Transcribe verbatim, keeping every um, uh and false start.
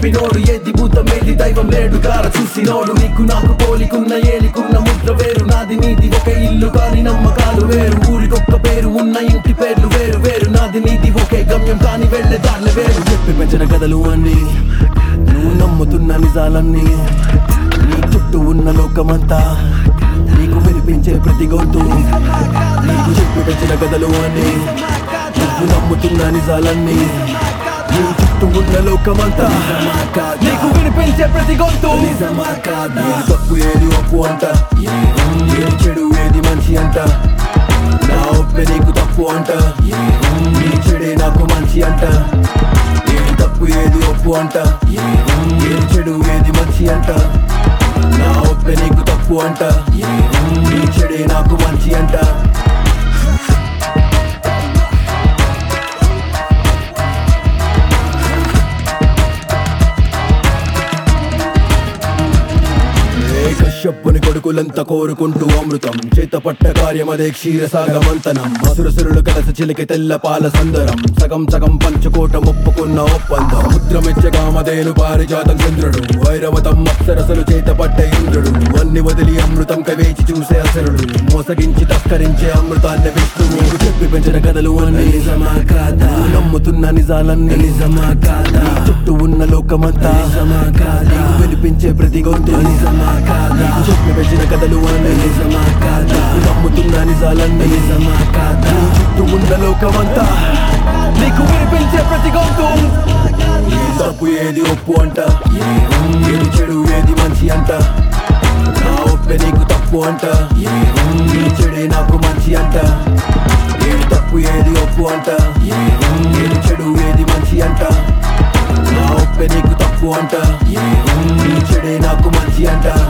చెప్పినోడు ఏది భూతం ఏది దైవం లేడు గార చూసినోడు నీకు నాకు పోలికున్న ఏలికున్న ముద్ర వేరు నాది నీది ఒక ఇల్లు కాని నమ్మకాలు వేరు ఊరికొక్క పేరు ఉన్న ఇంటి పేర్లు వేరు వేరు నాది నీది ఒకే గమ్యం కాని వెళ్ళే దారులు వేరు చెప్పి పెంచిన కథలు అన్ని నువ్వు నమ్ముతున్న నిజాలన్నీ నీ చుట్టూ ఉన్న లోకమంతా నీకు వినిపించే ప్రతి గొంతు నీకు చెప్పి పెంచిన కథలు అన్ని నువ్వు నమ్ముతున్న నిజాలన్నీ నీ చుట్టూ ఉన్న లోకమంతా నీకు వినిపించే ప్రతి గొంతు తప్పు ఏది ఒప్పు అంట ఏది చెడు ఏది మంచి అంట నా ఒప్పే నీకు తప్పు అంట నీ చెడే నాకు మంచి అంట ఏది తప్పు ఏది ఒప్పు అంట ఏది చెడు ఏది మంచి అంట నా ఒప్పే నీకు తప్పు అంట నీ చెడే నాకు మంచి అంట కశ్యపుని కొడుకులంతా కోరుకుంటూ అమృతం చేత పట్ట కార్యమదే క్షీరసాగమంతనం అసురసురులు కలస చిలికి తెల్ల పాల సందరం సగం సగం పంచుకోట ఒప్పుకున్న ఒప్పందం ముద్రమెచ్చగా మదేను పారిజాతం చంద్రుడు వైరవతం అప్సరసలు చేత పట్ట ఇంద్రుడు అన్ని వదిలి అమృతం కవేచి చూసే అసరుడు మోసగించి తస్కరించే అమృతాన్ని విష్ణువు చెప్పి పెంచిన కథలు అన్ని నిజమా కాదా నమ్ముతున్న నిజాలన్నీ నిజమా కాదా చుట్టూ ఉన్న లోకమంతా నిజమా కాదా వినిపించే ప్రతి గొంతు నిజమా కాదా చెప్పి పెంచిన కథలు అన్నీ నిజమా కాదా నమ్ముతున్న నిజాలన్నీ నిజమా కాదా చుట్టూ ఉన్న లోకమంతా నీకు వినిపించే ప్రతి గొంతు తప్పు ఏది ఒప్పు అంట ఏది చెడు ఏది మంచి అంట నా ఒప్పే నీకు తప్పు అంట నీ చెడే నాకు మంచి అంట ఏది తప్పు ఏది ఒప్పు అంట ఏది చెడు ఏది మంచి అంట నా ఒప్పే నీకు తప్పు అంట నీ చెడే నాకు మంచి అంట